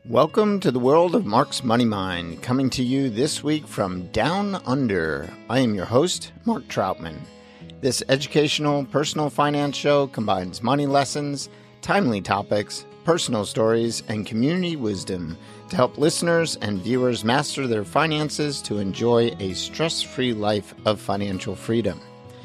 Welcome to the world of Mark's Money Mind, coming to you this week from Down Under. I am your host, Mark Troutman. This educational, personal finance show combines money lessons, timely topics, personal stories, and community wisdom to help listeners and viewers master their finances to enjoy a stress-free life of financial freedom.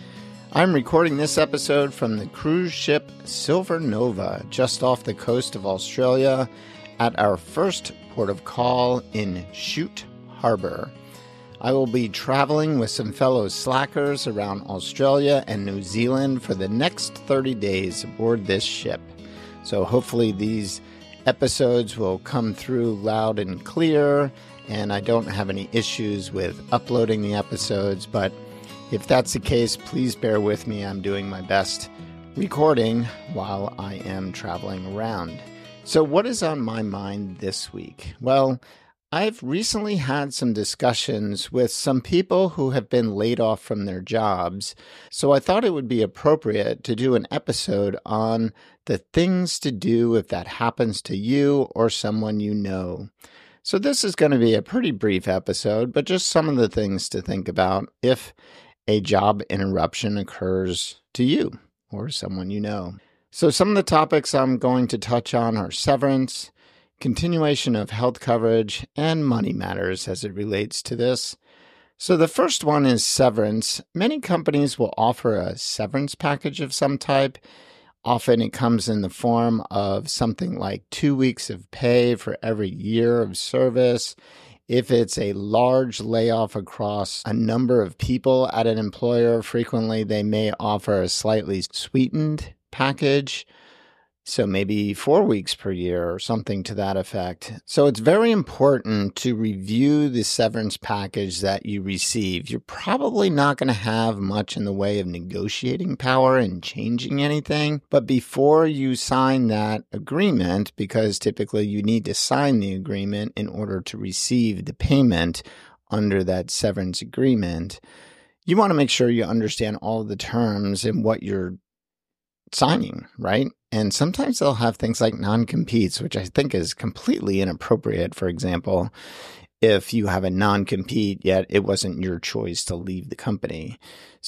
I'm recording this episode from the cruise ship Silver Nova, just off the coast of Australia, at our first port of call in Shute Harbor. I will be traveling with some fellow slackers around Australia and New Zealand for the next 30 days aboard this ship. So hopefully these episodes will come through loud and clear, and I don't have any issues with uploading the episodes, but if that's the case, please bear with me. I'm doing my best recording while I am traveling around. So what is on my mind this week? Well, I've recently had some discussions with some people who have been laid off from their jobs, so I thought it would be appropriate to do an episode on the things to do if that happens to you or someone you know. So this is going to be a pretty brief episode, but just some of the things to think about if a job interruption occurs to you or someone you know. So some of the topics I'm going to touch on are severance, continuation of health coverage, and money matters as it relates to this. So the first one is severance. Many companies will offer a severance package of some type. Often it comes in the form of something like 2 weeks of pay for every year of service. If it's a large layoff across a number of people at an employer, frequently they may offer a slightly sweetened package, so maybe 4 weeks per year or something to that effect. So it's very important to review the severance package that you receive. You're probably not going to have much in the way of negotiating power and changing anything, but before you sign that agreement, because typically you need to sign the agreement in order to receive the payment under that severance agreement, you want to make sure you understand all the terms and what you're signing, right? And sometimes they'll have things like non-competes, which I think is completely inappropriate. For example, if you have a non-compete, yet it wasn't your choice to leave the company.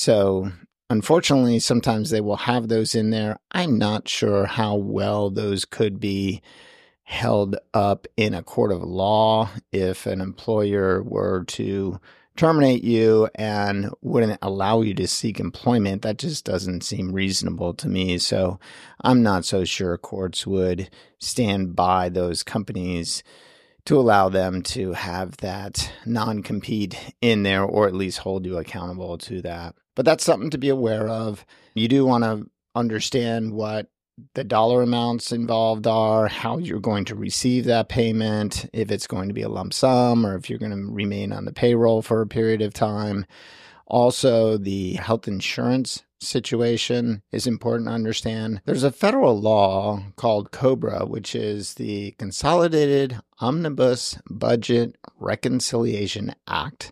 So unfortunately, sometimes they will have those in there. I'm not sure how well those could be held up in a court of law if an employer were to terminate you and wouldn't allow you to seek employment. That just doesn't seem reasonable to me. So I'm not so sure courts would stand by those companies to allow them to have that non-compete in there, or at least hold you accountable to that. But that's something to be aware of. You do want to understand what the dollar amounts involved are, how you're going to receive that payment, if it's going to be a lump sum or if you're going to remain on the payroll for a period of time. Also, the health insurance situation is important to understand. There's a federal law called COBRA, which is the Consolidated Omnibus Budget Reconciliation Act,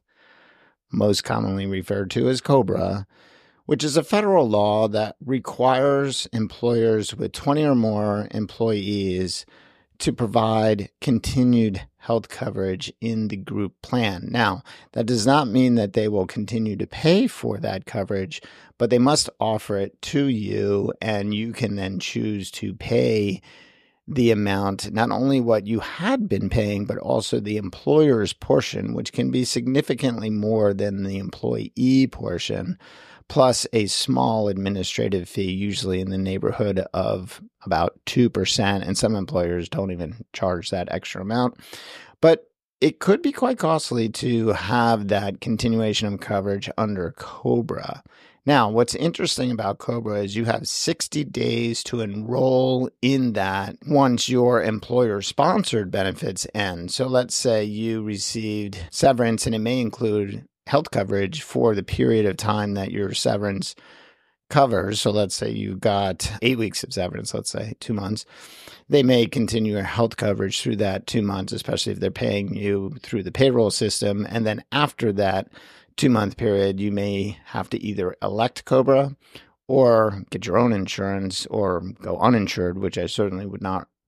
most commonly referred to as COBRA, which is a federal law that requires employers with 20 or more employees to provide continued health coverage in the group plan. Now, that does not mean that they will continue to pay for that coverage, but they must offer it to you, and you can then choose to pay the amount, not only what you had been paying, but also the employer's portion, which can be significantly more than the employee portion, plus a small administrative fee, usually in the neighborhood of about 2%, and some employers don't even charge that extra amount. But it could be quite costly to have that continuation of coverage under COBRA. Now, what's interesting about COBRA is you have 60 days to enroll in that once your employer-sponsored benefits end. So let's say you received severance, and it may include health coverage for the period of time that your severance covers. So let's say you got 8 weeks of severance, let's say 2 months. They may continue your health coverage through that 2 months, especially if they're paying you through the payroll system. And then after that 2-month period, you may have to either elect COBRA or get your own insurance or go uninsured, which I certainly would not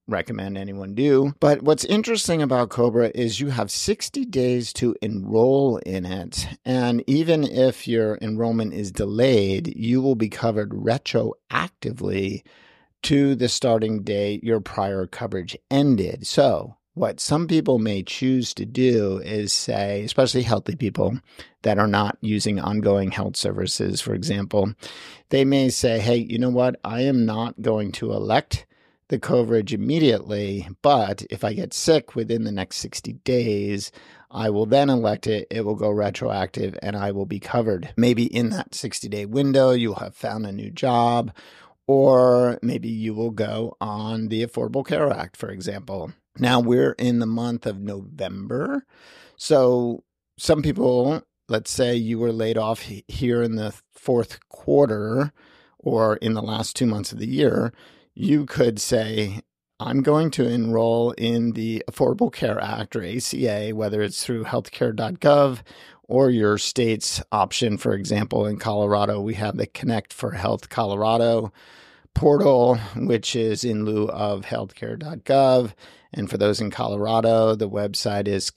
recommend anyone do. But what's interesting about COBRA is you have 60 days to enroll in it. And even if your enrollment is delayed, you will be covered retroactively to the starting date your prior coverage ended. So what some people may choose to do is say, especially healthy people that are not using ongoing health services, for example, they may say, hey, you know what? I am not going to elect the coverage immediately, but if I get sick within the next 60 days, I will then elect it. It will go retroactive and I will be covered. Maybe in that 60-day window, you'll have found a new job, or maybe you will go on the Affordable Care Act, for example. Now we're in the month of November. So some people, let's say you were laid off here in the fourth quarter or in the last 2 months of the year, you could say, I'm going to enroll in the Affordable Care Act or ACA, whether it's through healthcare.gov or your state's option. For example, in Colorado, we have the Connect for Health Colorado portal, which is in lieu of healthcare.gov. And for those in Colorado, the website is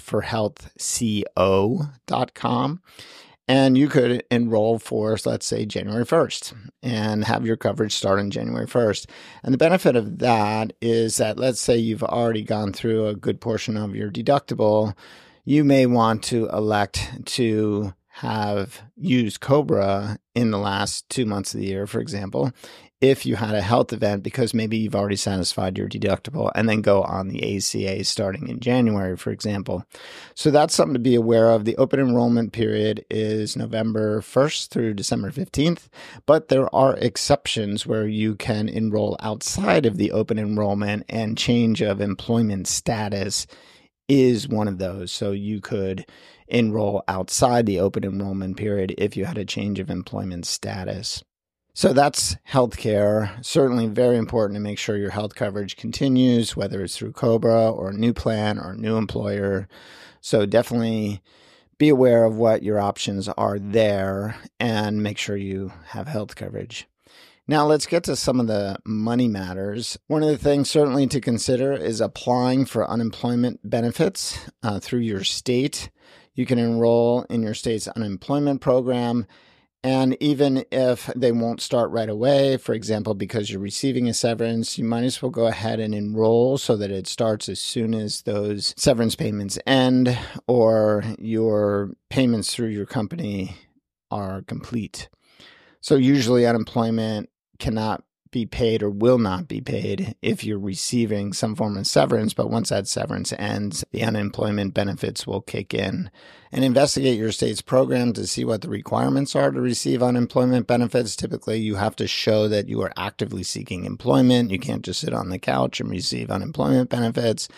connectforhealthco.com. And you could enroll for, let's say, January 1st and have your coverage start on January 1st. And the benefit of that is that, let's say you've already gone through a good portion of your deductible, you may want to elect to have used COBRA in the last 2 months of the year, for example, if you had a health event, because maybe you've already satisfied your deductible, and then go on the ACA starting in January, for example. So that's something to be aware of. The open enrollment period is November 1st through December 15th, but there are exceptions where you can enroll outside of the open enrollment, and change of employment status is one of those. So you could enroll outside the open enrollment period if you had a change of employment status. So that's healthcare. Certainly very important to make sure your health coverage continues, whether it's through COBRA or a new plan or a new employer. So definitely be aware of what your options are there and make sure you have health coverage. Now let's get to some of the money matters. One of the things certainly to consider is applying for unemployment benefits through your state. You can enroll in your state's unemployment program. And even if they won't start right away, for example, because you're receiving a severance, you might as well go ahead and enroll so that it starts as soon as those severance payments end or your payments through your company are complete. So usually unemployment cannot be paid or will not be paid if you're receiving some form of severance, but once that severance ends, the unemployment benefits will kick in. And investigate your state's program to see what the requirements are to receive unemployment benefits. Typically, you have to show that you are actively seeking employment. You can't just sit on the couch and receive unemployment benefits.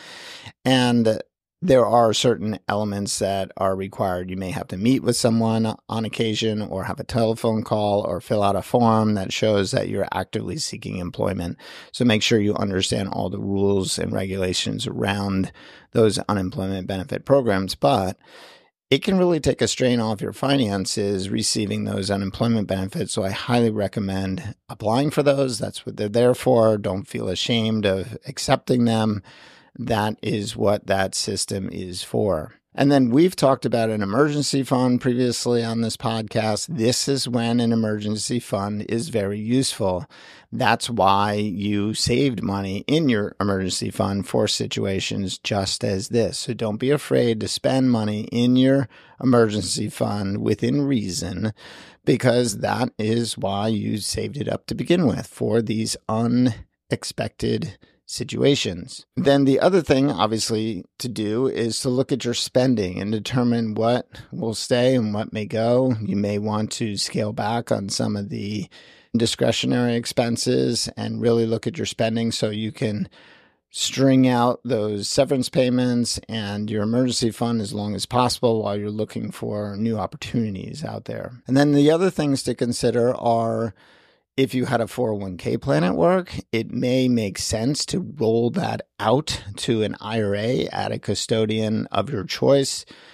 And there are certain elements that are required. You may have to meet with someone on occasion or have a telephone call or fill out a form that shows that you're actively seeking employment. So make sure you understand all the rules and regulations around those unemployment benefit programs. But it can really take a strain off your finances receiving those unemployment benefits. So I highly recommend applying for those. That's what they're there for. Don't feel ashamed of accepting them. That is what that system is for. And then we've talked about an emergency fund previously on this podcast. This is when an emergency fund is very useful. That's why you saved money in your emergency fund for situations just as this. So don't be afraid to spend money in your emergency fund within reason, because that is why you saved it up to begin with, for these unexpected situations. Then the other thing, obviously, to do is to look at your spending and determine what will stay and what may go. You may want to scale back on some of the discretionary expenses and really look at your spending so you can string out those severance payments and your emergency fund as long as possible while you're looking for new opportunities out there. And then the other things to consider are, if you had a 401k plan at work, it may make sense to roll that out to an IRA at a custodian of your choice.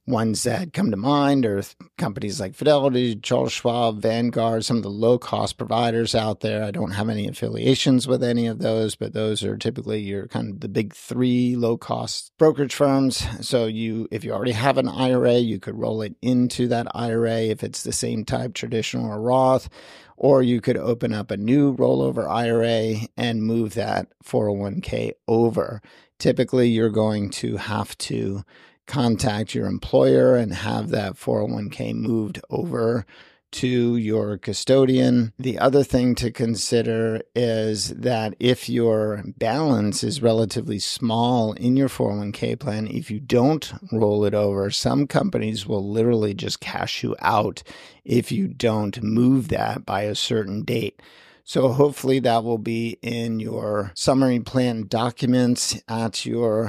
ones that come to mind are companies like Fidelity, Charles Schwab, Vanguard, some of the low-cost providers out there. I don't have any affiliations with any of those, but those are typically your kind of the big three low-cost brokerage firms. So if you already have an IRA, you could roll it into that IRA if it's the same type, traditional or Roth, or you could open up a new rollover IRA and move that 401k over. Typically, you're going to have to contact your employer and have that 401k moved over to your custodian. The other thing to consider is that if your balance is relatively small in your 401k plan, if you don't roll it over, some companies will literally just cash you out if you don't move that by a certain date. So hopefully that will be in your summary plan documents at your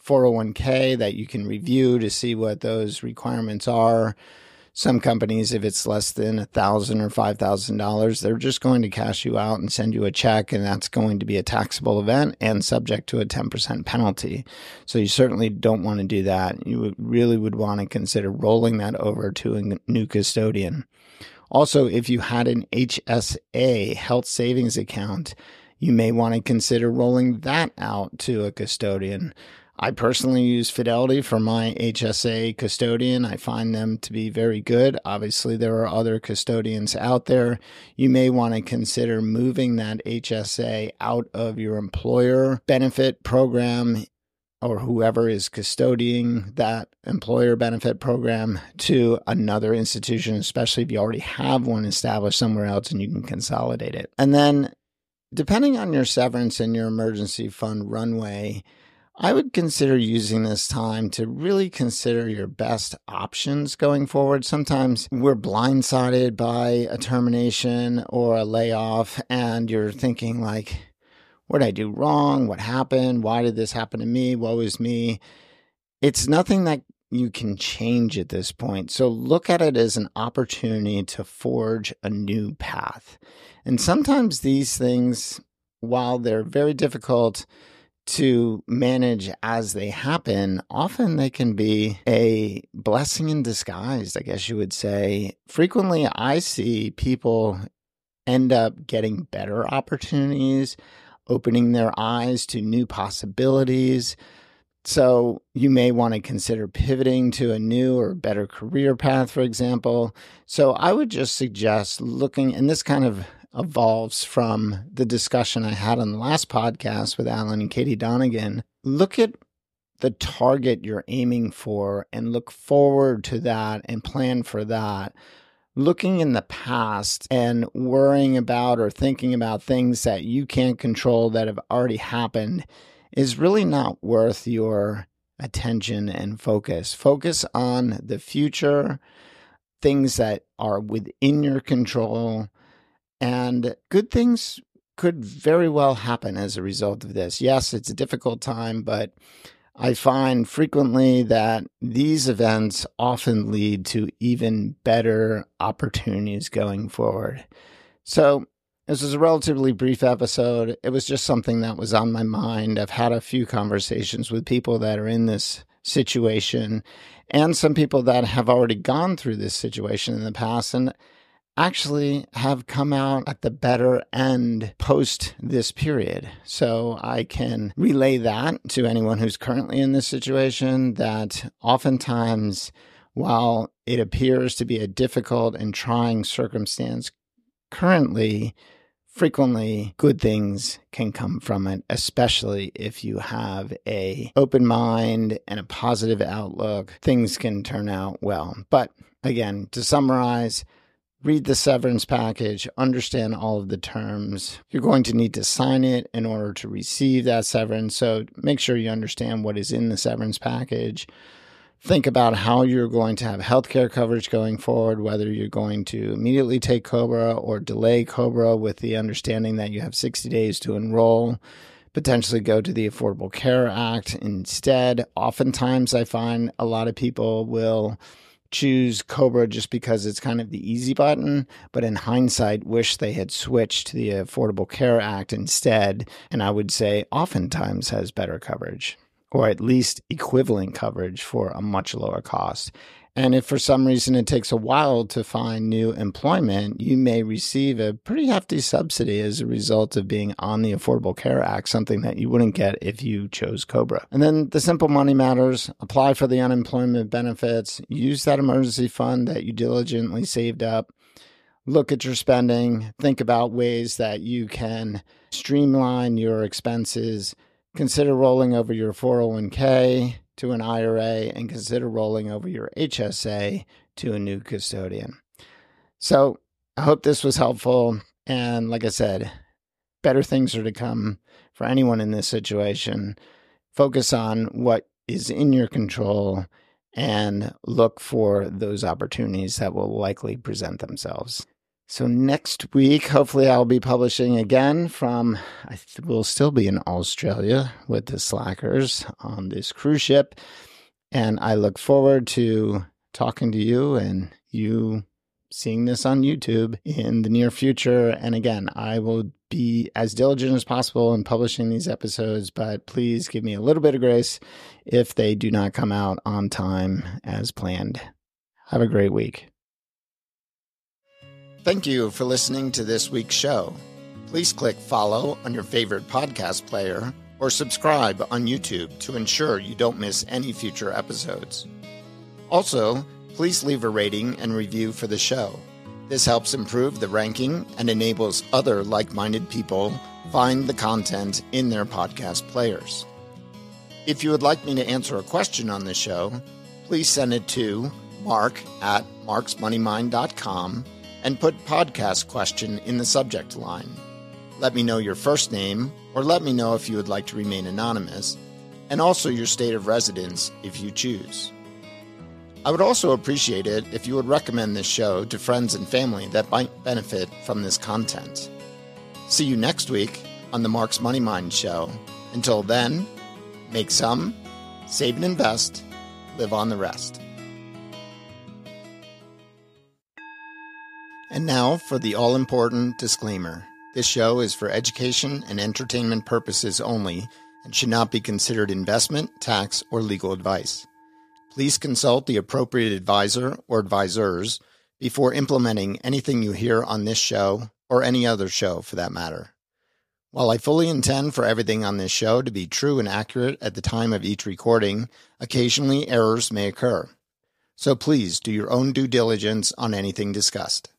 401k that you can review to see what those requirements are. Some companies, if it's less than $1,000 or $5,000, they're just going to cash you out and send you a check, and that's going to be a taxable event and subject to a 10% penalty. So you certainly don't want to do that. You really would want to consider rolling that over to a new custodian. Also, if you had an HSA, health savings account, you may want to consider rolling that out to a custodian. I personally use Fidelity for my HSA custodian. I find them to be very good. Obviously, there are other custodians out there. You may want to consider moving that HSA out of your employer benefit program or whoever is custodying that employer benefit program to another institution, especially if you already have one established somewhere else and you can consolidate it. And then, depending on your severance and your emergency fund runway, I would consider using this time to really consider your best options going forward. Sometimes we're blindsided by a termination or a layoff, and you're thinking like, what did I do wrong? What happened? Why did this happen to me? Woe is me. It's nothing that you can change at this point. So look at it as an opportunity to forge a new path. And sometimes these things, while they're very difficult to manage as they happen, often they can be a blessing in disguise, I guess you would say. Frequently, I see people end up getting better opportunities, opening their eyes to new possibilities. So you may want to consider pivoting to a new or better career path, for example. So I would just suggest looking, and this kind of evolves from the discussion I had on the last podcast with Alan and Katie Donegan. Look at the target you're aiming for and look forward to that and plan for that. Looking in the past and worrying about or thinking about things that you can't control that have already happened is really not worth your attention and focus. Focus on the future, things that are within your control, and good things could very well happen as a result of this. Yes, it's a difficult time, but I find frequently that these events often lead to even better opportunities going forward. So this is a relatively brief episode. It was just something that was on my mind. I've had a few conversations with people that are in this situation and some people that have already gone through this situation in the past and actually have come out at the better end post this period. So I can relay that to anyone who's currently in this situation, that oftentimes, while it appears to be a difficult and trying circumstance currently, frequently good things can come from it, especially if you have an open mind and a positive outlook. Things can turn out well. But again, to summarize, read the severance package, understand all of the terms. You're going to need to sign it in order to receive that severance. So make sure you understand what is in the severance package. Think about how you're going to have healthcare coverage going forward, whether you're going to immediately take COBRA or delay COBRA with the understanding that you have 60 days to enroll, potentially go to the Affordable Care Act instead. Oftentimes I find a lot of people will choose COBRA just because it's kind of the easy button, but in hindsight, wish they had switched to the Affordable Care Act instead, and I would say oftentimes has better coverage. or at least equivalent coverage for a much lower cost. And if for some reason it takes a while to find new employment, you may receive a pretty hefty subsidy as a result of being on the Affordable Care Act, something that you wouldn't get if you chose COBRA. And then the simple money matters. Apply for the unemployment benefits. Use that emergency fund that you diligently saved up. Look at your spending. Think about ways that you can streamline your expenses. Consider rolling over your 401k to an IRA, and consider rolling over your HSA to a new custodian. So I hope this was helpful. And like I said, better things are to come for anyone in this situation. Focus on what is in your control and look for those opportunities that will likely present themselves. So next week, hopefully I'll be publishing again from, we'll still be in Australia with the Slackers on this cruise ship. And I look forward to talking to you and you seeing this on YouTube in the near future. And again, I will be as diligent as possible in publishing these episodes, but please give me a little bit of grace if they do not come out on time as planned. Have a great week. Thank you for listening to this week's show. Please click follow on your favorite podcast player or subscribe on YouTube to ensure you don't miss any future episodes. Also, please leave a rating and review for the show. This helps improve the ranking and enables other like-minded people find the content in their podcast players. If you would like me to answer a question on the show, please send it to mark@marksmoneymind.com and put podcast question in the subject line. Let me know your first name, or let me know if you would like to remain anonymous, and also your state of residence if you choose. I would also appreciate it if you would recommend this show to friends and family that might benefit from this content. See you next week on the Mark's Money Mind Show. Until then, make some, save and invest, live on the rest. And now for the all-important disclaimer. This show is for education and entertainment purposes only and should not be considered investment, tax, or legal advice. Please consult the appropriate advisor or advisors before implementing anything you hear on this show or any other show for that matter. While I fully intend for everything on this show to be true and accurate at the time of each recording, occasionally errors may occur. So please do your own due diligence on anything discussed.